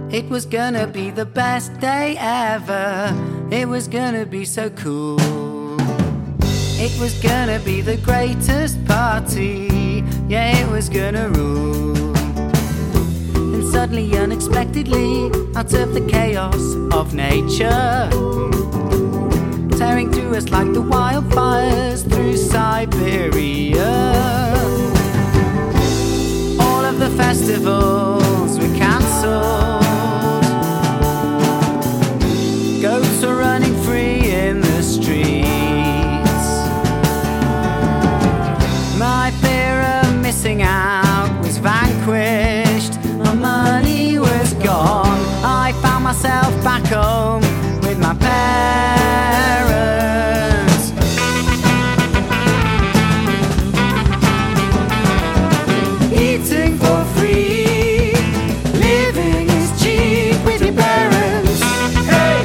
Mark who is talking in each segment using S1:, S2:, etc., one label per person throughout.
S1: It was gonna be the best day ever. It was gonna be so cool. It was gonna be the greatest party. Yeah, it was gonna rule. And suddenly, unexpectedly, out of the chaos of nature, tearing through us like the wildfires through Siberia, all of the festivals were cancelled. Goats are running free in the streets. My fear of missing out was vanquished. My money was gone. I found myself back home with my parents. Eating for free, living is cheap with your parents. Hey!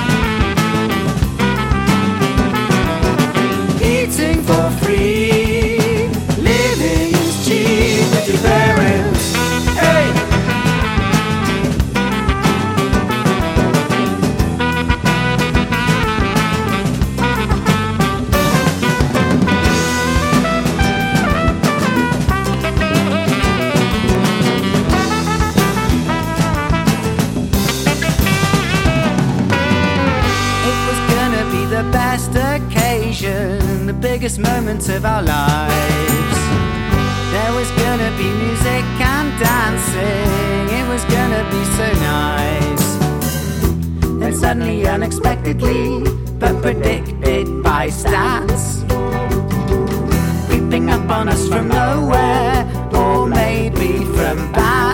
S1: Eating for free, living is cheap with your parents. Hey! The best occasion, the biggest moment of our lives. There was gonna be music and dancing. It was gonna be so nice. Then suddenly, unexpectedly, but predicted by stats, creeping up on us from nowhere, or maybe from bats.